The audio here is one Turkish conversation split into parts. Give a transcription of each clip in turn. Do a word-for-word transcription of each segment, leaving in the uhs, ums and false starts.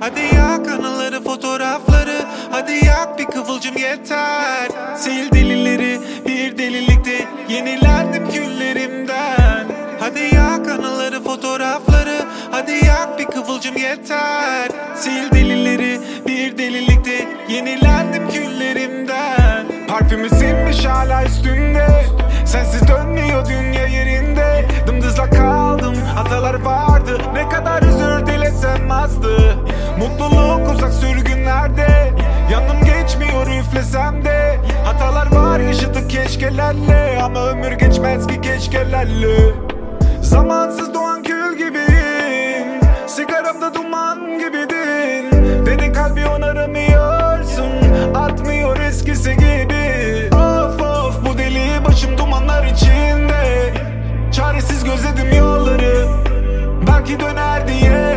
Hadi yak anıları, fotoğrafları. Hadi yak bir kıvılcım yeter. Sil delileri, bir delilikte yenilendim küllerimden. Hadi yak anıları, fotoğrafları. Hadi yak bir kıvılcım yeter. Sil delileri, bir delilikte yenilendim küllerimden. Parfümü sinmiş hala üstünde. Sensiz dönmüyor dünya yerinde. Dımdızlak kaldım, hatalar vardı. Ne kadar özür dilesem azdı. Mutluluk uzak sürgünlerde. Yanım geçmiyor üflesem de. Hatalar var yaşadık keşkelerle. Ama ömür geçmez ki keşkelerle. Zamansız doğan kül gibiyim. Sigaramda duman gibidin. Beni kalbi onaramıyorsun. Atmıyor eskisi gibi. Of of bu deli başım dumanlar içinde. Çaresiz gözledim yolları, belki döner diye.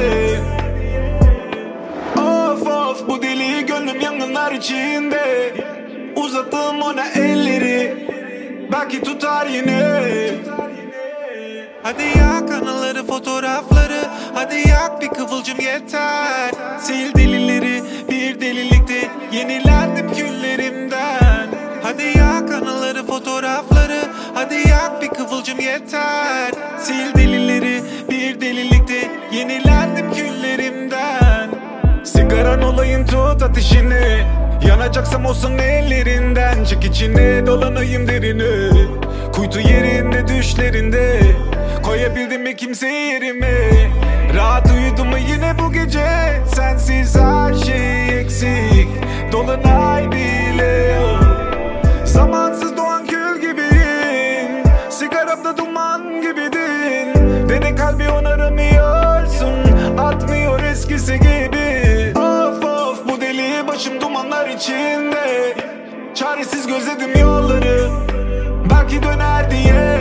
Of of bu deli gönlüm yangınlar içinde. Uzattım ona elleri, belki tutar yine. Hadi yak anıları, fotoğrafları. Hadi yak bir kıvılcım yeter. Sil delileri, bir delilikte yenilendim küllerimden. Hadi yak anıları, fotoğrafları. Hadi yak bir kıvılcım yeter. Sil delileri, bir delilikte yenilendim küllerimden. Sigaran olayım tut ateşini. Yanacaksam olsun ellerinden. Çık içine dolanayım derine. Kuytu yerinde düşlerinde. Koyabildim mi kimseyi yerime? Rahat uyudum mu yine bu gece? Sensiz her şey eksik. Dolunay bile yok. Zamansız doğan kül gibiyim. Sigaramda duman gibidin. Beni kalbi onaramıyorsun. Atmıyor eskisi gibi. Of of bu deli başım dumanlar içinde. Çaresiz gözledim yolları, belki döner diye.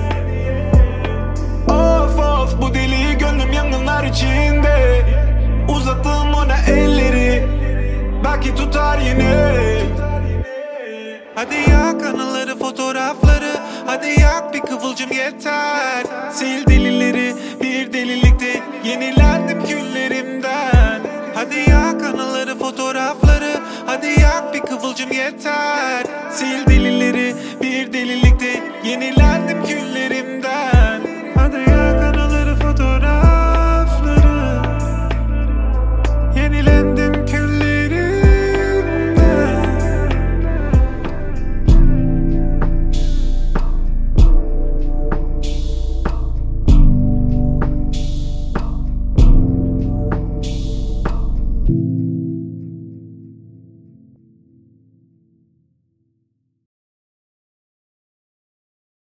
Of of bu deli gönlüm yangınlar içinde. Uzattım ona elleri, belki tutar yine. Hadi yak anıları, fotoğrafları. Hadi yak bir kıvılcım yeter. Sil delileri, bir delilikte yenilendim küllerimden. Hadi yak anıları, fotoğrafları. Hadi yak bir kıvılcım yeter. Sil